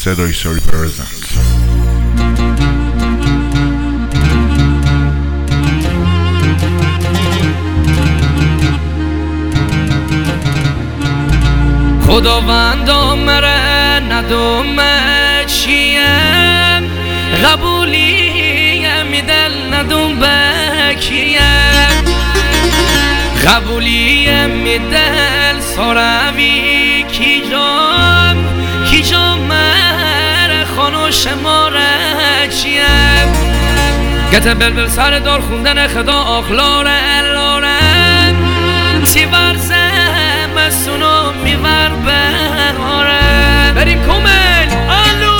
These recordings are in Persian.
صدای ساری پرزنت. خداوندا مره ندومه چیم قبولی میدل ندوم بکیم قبولی میدل ساروی کی جام مره خانو شماره چیم گت بلبل سر دار خوندن خدا آخلاره الاره تی ورزه مسونو میور بهاره بریم کومل آلو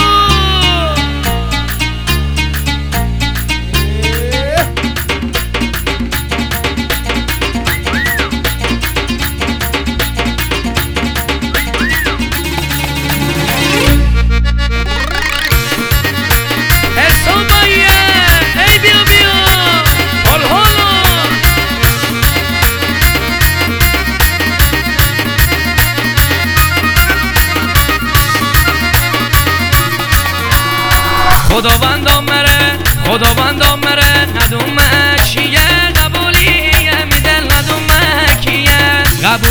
خداوندم مره ندومه چیه قبولیم میدل ندومه کیه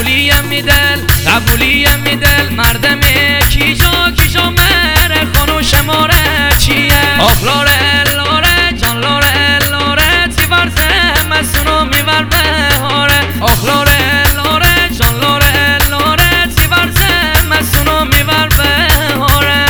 قبولیم میدل مردمه کی جا مره خانو شماره چیه آخلاره لاره جان لاره تی ورزه مسونو میور بهاره آخلاره لاره جان لاره تی ورزه مسونو میور بهاره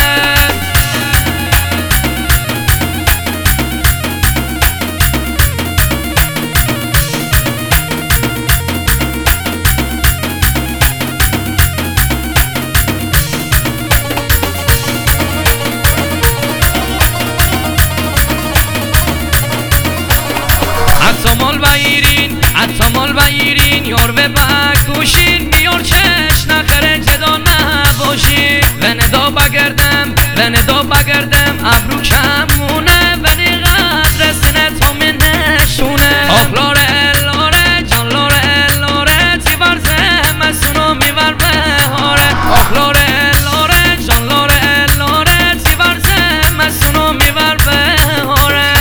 اتمال بایرین یار به بکوشین میار چش نخره جدا نباشین و ندا بگردم ابرو کمونه و قدر سنه تا من نشونه آخلاره لاره جان لاره تی ورزه مسونو میور بهاره آخلاره لاره جان لاره تی ورزه مسونو میور بهاره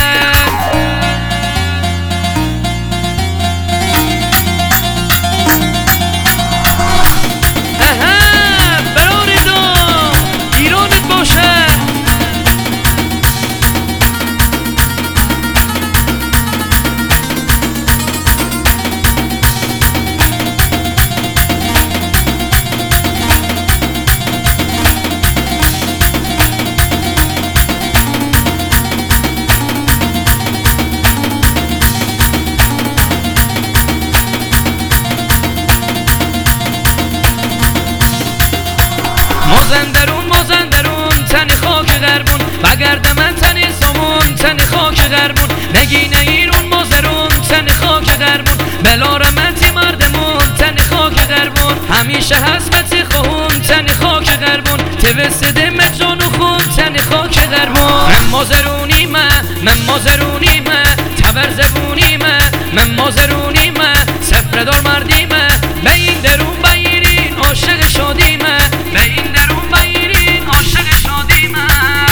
مازندرون تنی خاک غربون بگرد من تنی سامون تنی خاک غربون نگینه ایرون مازرون تنی خاک غربون بلار من تی مردمون تنی خاک غربون همیشه حسبتی خون تنی خاک غربون تی وسده مجان و خون تنی خاک غربون من مازرونیمه تبر زبونیمه من مازرونیمه سفر دار مردیمه به این درون بایرین عاشق شادیمه به این درون بایرین عاشق شادیمه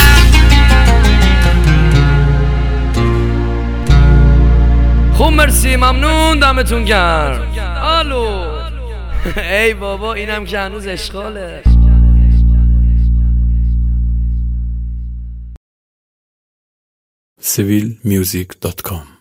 خوب مرسی ممنون دمتون گرم الو ای بابا اینم که هنوز اشغاله civilmusic.com